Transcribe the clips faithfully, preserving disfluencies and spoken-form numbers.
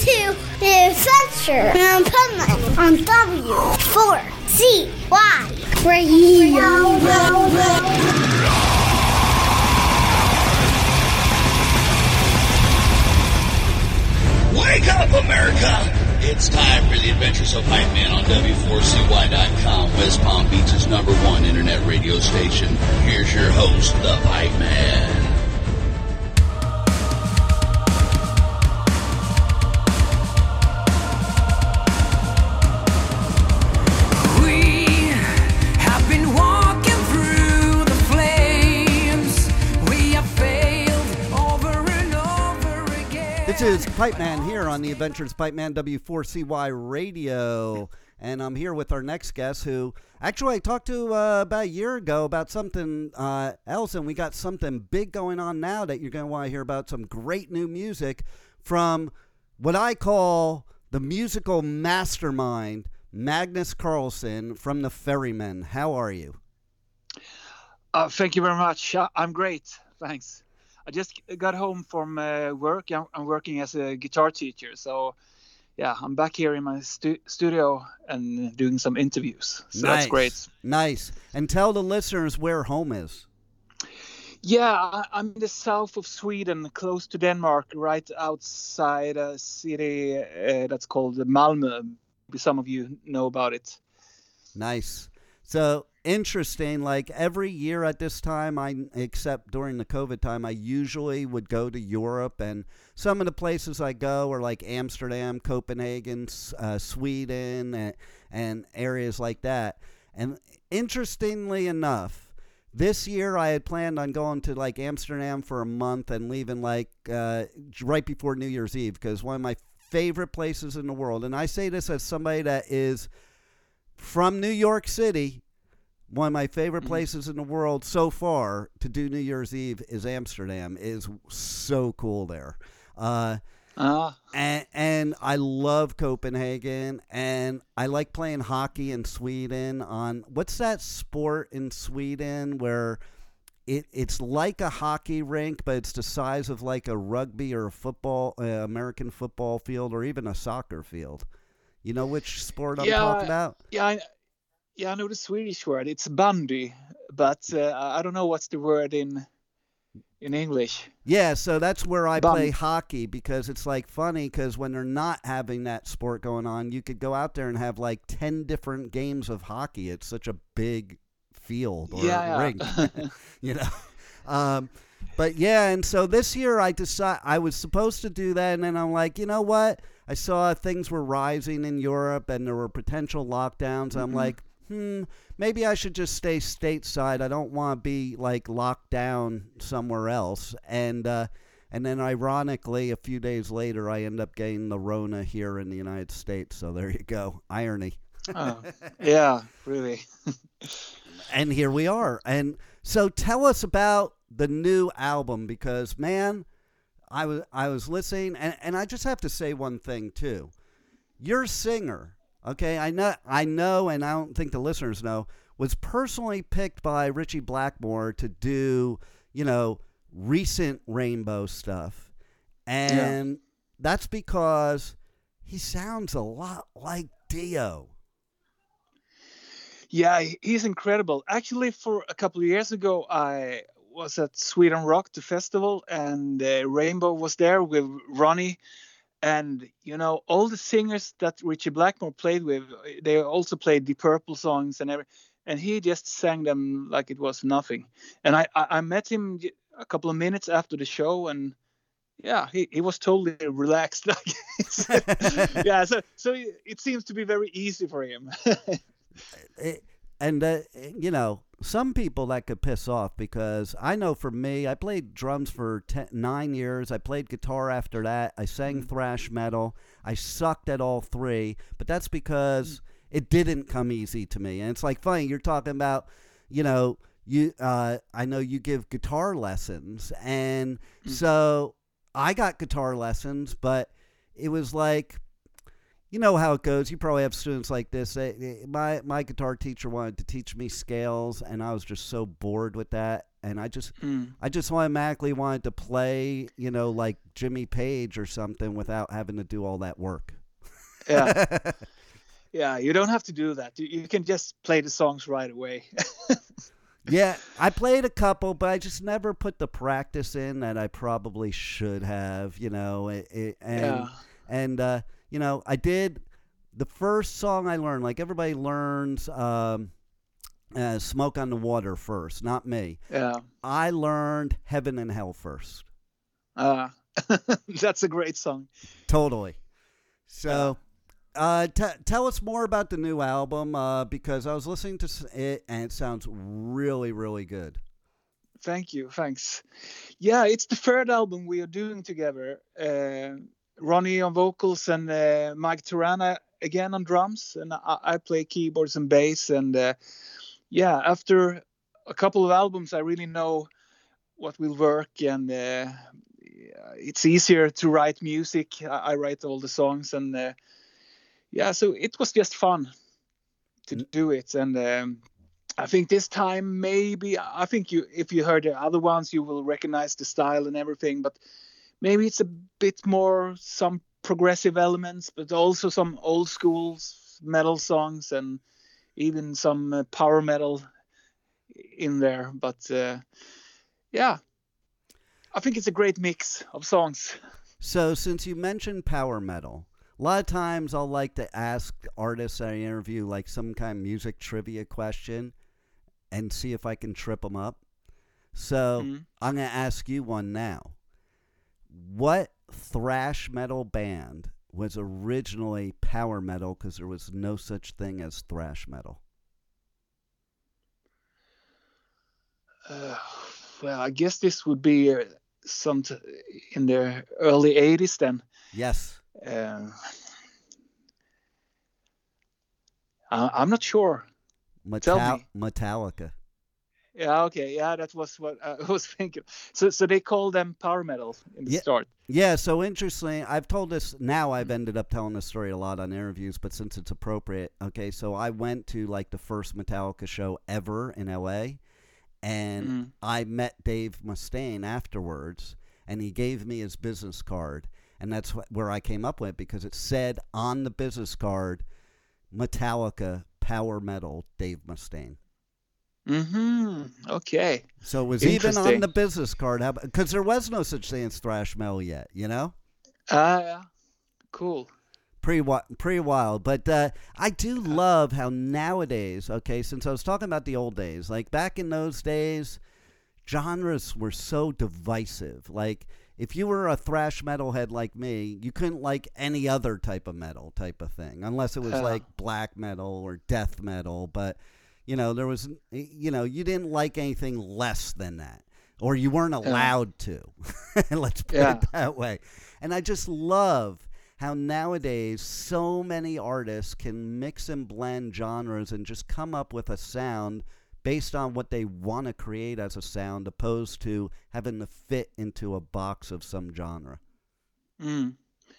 to the adventure in Puntland on W four C Y Radio. Wake up, America! It's time for the Adventures of Hype Man on W four C Y dot com, West Palm Beach's number one internet radio station. Here's your host, the Hype Man. This is Pipe Man here on the Adventures Pipe Man W four C Y Radio, and I'm here with our next guest who actually I talked to uh, about a year ago about something uh, else, and we got something big going on now that you're going to want to hear about. Some great new music from what I call the musical mastermind, Magnus Carlsson from the Ferrymen. How are you? Uh, thank you very much. Uh, I'm great. Thanks. I just got home from uh, work. I'm, I'm working as a guitar teacher. So, yeah, I'm back here in my stu- studio and doing some interviews. So nice. That's great. Nice. And tell the listeners where home is. Yeah, I, I'm in the south of Sweden, close to Denmark, right outside a city uh, that's called Malmö. Some of you know about it. Nice. So interesting, like every year at this time, I except during the COVID time, I usually would go to Europe, and some of the places I go are like Amsterdam, Copenhagen, uh, Sweden, and, and areas like that. And interestingly enough, this year I had planned on going to like Amsterdam for a month and leaving like uh, right before New Year's Eve, because one of my favorite places in the world, and I say this as somebody that is from New York City, one of my favorite places in the world so far to do New Year's Eve is Amsterdam. It is so cool there. Uh, uh. And, and I love Copenhagen, and I like playing hockey in Sweden on, what's that sport in Sweden where it it's like a hockey rink, but it's the size of like a rugby or a football, uh, American football field, or even a soccer field. You know which sport I'm yeah, talking about? Yeah, I, yeah, I know the Swedish word. It's bandy, but uh, I don't know what's the word in in English. Yeah, so that's where I Band. play hockey, because it's like funny because when they're not having that sport going on, you could go out there and have like ten different games of hockey. It's such a big field or yeah, rink, yeah. you know. Um, but yeah, and so this year I decided I was supposed to do that, and then I'm like, you know what? I saw things were rising in Europe and there were potential lockdowns. Mm-hmm. I'm like, hmm, maybe I should just stay stateside. I don't want to be like locked down somewhere else. And uh, and then ironically, a few days later, I end up getting the Rona here in the United States. So there you go. Irony. Oh, yeah, really. And here we are. And so tell us about the new album, because, man, I was I was listening, and, and I just have to say one thing too. Your singer, okay, I know I know, and I don't think the listeners know, was personally picked by Ritchie Blackmore to do, you know, recent Rainbow stuff, and yeah. That's because he sounds a lot like Dio. Yeah, he's incredible. Actually, for a couple of years ago, I was at Sweden Rock, the festival, and uh, Rainbow was there with Ronnie. And, you know, all the singers that Ritchie Blackmore played with, they also played the Purple songs and every, and he just sang them like it was nothing. And I, I, I met him a couple of minutes after the show, and yeah, he, he was totally relaxed. yeah, so so it seems to be very easy for him. it, and, uh, you know, some people that could piss off, because I know for me, I played drums for ten, nine years. I played guitar after that. I sang thrash metal. I sucked at all three, but that's because it didn't come easy to me. And it's like funny, you're talking about, you know, you. Uh, I know you give guitar lessons, and so I got guitar lessons, but it was like, you know how it goes. You probably have students like this. They, they, my my guitar teacher wanted to teach me scales, and I was just so bored with that. And I just Mm. I just automatically wanted to play, you know, like Jimmy Page or something without having to do all that work. Yeah. Yeah, you don't have to do that. You, you can just play the songs right away. Yeah, I played a couple, but I just never put the practice in that I probably should have, you know. It, it, and Yeah. and uh, you know, I did the first song I learned. Like everybody learns um, uh, "Smoke on the Water" first, not me. Yeah. I learned "Heaven and Hell" first. Uh, that's a great song. Totally. So, uh, t- tell us more about the new album uh, because I was listening to s- it and it sounds really, really good. Thank you. Thanks. Yeah, it's the third album we are doing together. Uh, Ronnie on vocals and uh, Mike Tirana again on drums, and I, I play keyboards and bass. And uh, yeah, after a couple of albums, I really know what will work, and uh, it's easier to write music. I, I write all the songs, and uh, yeah, so it was just fun to do it. And um, I think this time maybe I think you if you heard the other ones, you will recognize the style and everything, but maybe it's a bit more some progressive elements, but also some old school metal songs and even some uh, power metal in there. But uh, yeah, I think it's a great mix of songs. So, since you mentioned power metal, a lot of times I'll like to ask artists I interview like some kind of music trivia question and see if I can trip them up. So, Mhm. I'm going to ask you one now. What thrash metal band was originally power metal because there was no such thing as thrash metal? Uh, well, I guess this would be uh, some t- in the early eighties then. Yes. Uh, I- I'm not sure. Tell Metal- me. Metallica. Yeah, okay, yeah, that was what I was thinking. So, so they call them power metal in the Yeah. start. Yeah, so interesting. I've told this, now I've ended up telling this story a lot on interviews, but since it's appropriate, okay, so I went to like the first Metallica show ever in L A, and Mhm. I met Dave Mustaine afterwards, and he gave me his business card, and that's wh- where I came up with, because it said on the business card, Metallica, power metal, Dave Mustaine. Mm-hmm. Okay. So it was even on Interesting. the business card, because there was no such thing as thrash metal yet, you know? Ah, yeah. Cool. Pretty, wi- pretty wild. But uh, I do love how nowadays, okay, since I was talking about the old days, like back in those days, genres were so divisive. Like, if you were a thrash metalhead like me, you couldn't like any other type of metal type of thing, unless it was Yeah. like black metal or death metal. But, you know, there was, you know, you didn't like anything less than that, or you weren't allowed to. Let's put Yeah. it that way. And I just love how nowadays so many artists can mix and blend genres and just come up with a sound based on what they want to create as a sound, opposed to having to fit into a box of some genre. Mm.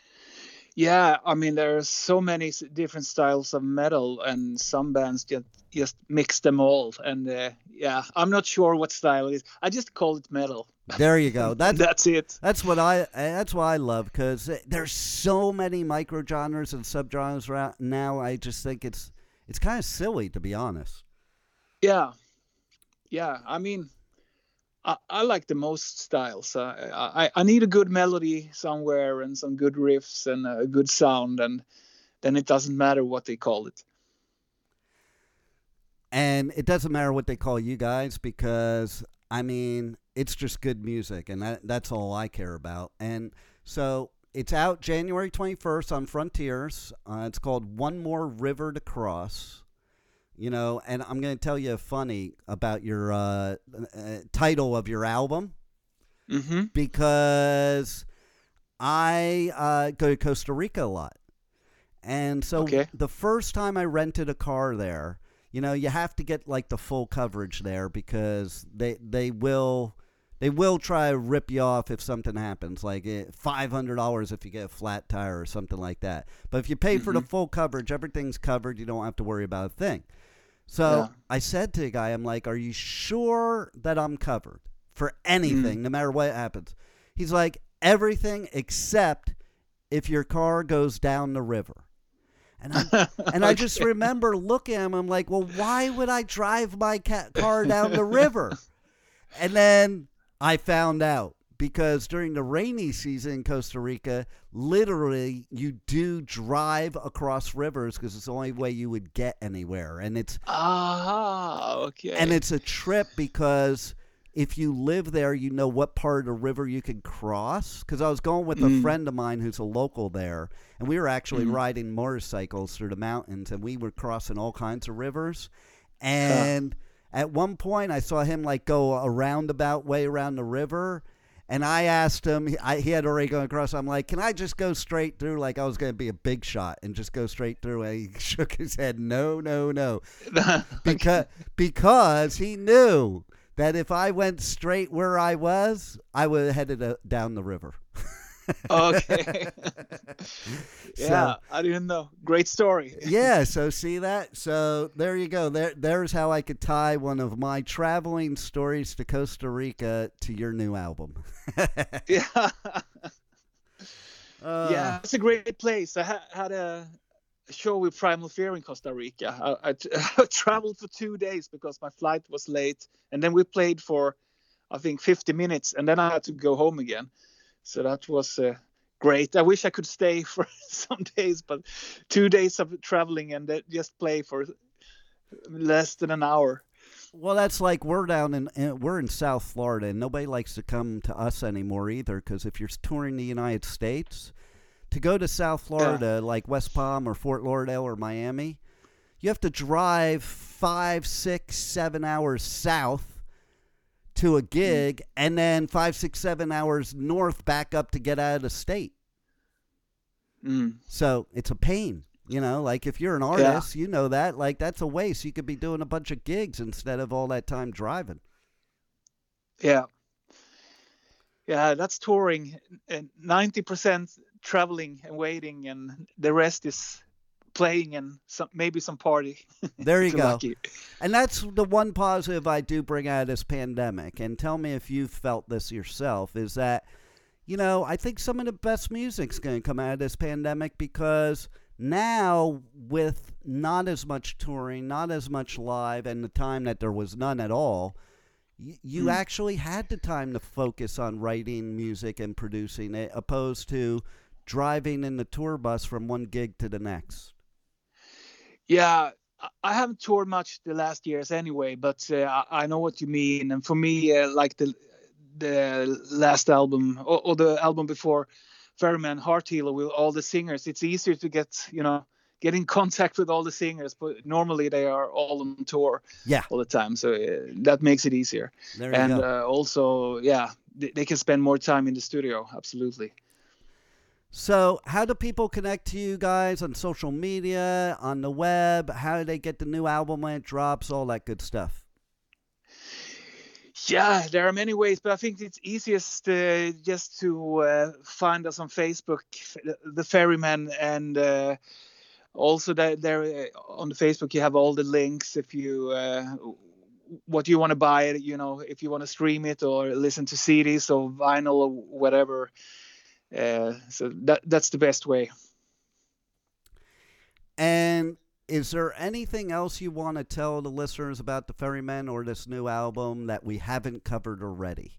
Yeah, I mean, there are so many s- different styles of metal, and some bands just just mix them all. And uh, yeah, I'm not sure what style it is. I just call it metal. There you go. That's That's it. that's what I that's what I love, because there's so many micro genres and subgenres ra- now. I just think it's it's kind of silly, to be honest. Yeah, yeah. I mean, I, I like the most styles. Uh, I I need a good melody somewhere and some good riffs and a good sound, and then it doesn't matter what they call it. And it doesn't matter what they call you guys, because I mean, it's just good music, and that that's all I care about. And so it's out January twenty-first on Frontiers. Uh, it's called One More River to Cross. You know, and I'm going to tell you funny about your uh, uh, title of your album, Mm-hmm. because I uh, go to Costa Rica a lot. And so Okay. the first time I rented a car there, you know, you have to get like the full coverage there, because they they will They will try to rip you off if something happens, like eh, five hundred dollars if you get a flat tire or something like that. But if you pay for the Mhm. full coverage, everything's covered. You don't have to worry about a thing. So Yeah. I said to the guy, I'm like, are you sure that I'm covered for anything, no matter what happens? He's like, everything except if your car goes down the river. And I and I just Okay. remember looking at him. I'm like, well, why would I drive my ca- car down the river? And then I found out because during the rainy season in Costa Rica, literally you do drive across rivers because it's the only way you would get anywhere. And it's Ah, okay. and it's a trip because if you live there, you know what part of the river you can cross. Because I was going with a Mm. friend of mine who's a local there, and we were actually Mhm. riding motorcycles through the mountains, and we were crossing all kinds of rivers. And at one point, I saw him like go a roundabout way around the river. And I asked him, he- I, he had already gone across. I'm like, can I just go straight through? Like I was going to be a big shot and just go straight through. And he shook his head. No, no, no. Because, because he knew that if I went straight where I was, I would have headed uh, down the river. Okay. Yeah, So- I didn't know. Great story. Yeah, so see that? So there you go. There, there's how I could tie one of my traveling stories to Costa Rica to your new album. Yeah. Uh, Yeah, it's a great place. I ha- had a show with Primal Fear in Costa Rica. I, I, t- I traveled for two days because my flight was late, and then we played for, I think, fifty minutes, and then I had to go home again. So that was uh, great. I wish I could stay for some days, but two days of traveling and then just play for less than an hour. Well, that's like we're down in, in we're in South Florida, and nobody likes to come to us anymore either. Because if you're touring the United States, to go to South Florida, like West Palm or Fort Lauderdale or Miami, you have to drive five, six, seven hours south to a gig, and then five, six, seven hours north back up to get out of the state. Mm. So it's a pain. You know, like if you're an artist, you know that. Like that's a waste. You could be doing a bunch of gigs instead of all that time driving. Yeah. Yeah, that's touring. And ninety percent traveling and waiting, and the rest is playing and some, maybe some party. There you If you're go. lucky. And that's the one positive I do bring out of this pandemic. And tell me if you've felt this yourself, is that, you know, I think some of the best music's going to come out of this pandemic because now with not as much touring, not as much live, and the time that there was none at all, you, you Mm. actually had the time to focus on writing music and producing it, opposed to driving in the tour bus from one gig to the next. Yeah, I- I haven't toured much the last years anyway, but uh, I I know what you mean. And for me, uh, like the the last album or, or the album before, Ferryman, Heart Healer, with all the singers, it's easier to get you know get in contact with all the singers. But normally they are all on tour Yeah, all the time, so uh, that makes it easier. there you And go. uh, also, yeah, they, they can spend more time in the studio. Absolutely. So, how do people connect to you guys on social media, on the web? How do they get the new album when it drops? All that good stuff. Yeah, there are many ways, but I think it's easiest uh, just to uh, find us on Facebook, f- the Ferryman, and uh, also that there uh, on the Facebook you have all the links if you uh, what you want to buy it, you know, if you want to stream it or listen to C Ds or vinyl or whatever. Uh, so that that's the best way. And is there anything else you want to tell the listeners about the Ferrymen or this new album that we haven't covered already?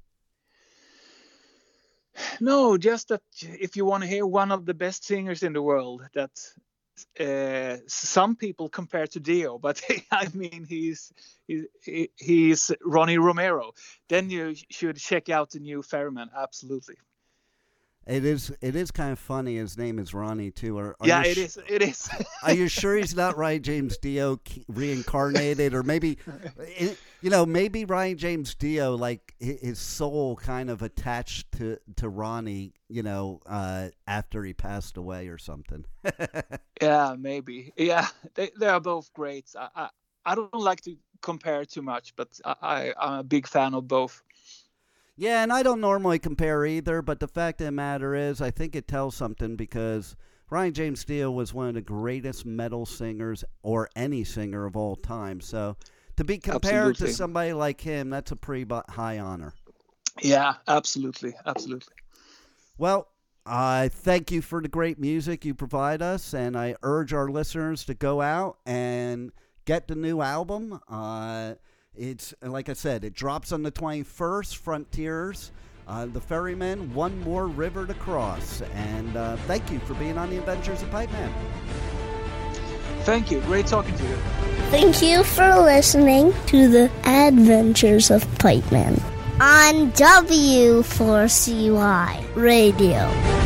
No, just that if you want to hear one of the best singers in the world, that uh, some people compare to Dio, but I mean he's he, he's Ronnie Romero. Then you should check out the new Ferryman. Absolutely. It is. It is kind of funny. His name is Ronnie too. Are, are Yeah, you it sh- is. It is. Are you sure he's not Ryan James Dio ke- reincarnated, or maybe, you know, maybe Ryan James Dio, like hi- his soul, kind of attached to to Ronnie, you know, uh, after he passed away or something. Yeah, maybe. Yeah, they they are both great. I I, I don't like to compare too much, but I, I I'm a big fan of both. Yeah, and I don't normally compare either, but the fact of the matter is, I think it tells something because Ryan James Dio was one of the greatest metal singers, or any singer of all time. So to be compared Absolutely. to somebody like him, that's a pretty high honor. Yeah, absolutely, absolutely. Well, I thank you for the great music you provide us, and I urge our listeners to go out and get the new album. Uh, it's, like I said, it drops on the twenty-first, Frontiers, uh, The Ferryman, One More River to Cross. And uh, thank you for being on the Adventures of Pipe Man. Thank you. Great talking to you. Thank you for listening to the Adventures of Pipe Man on W four C Y Radio.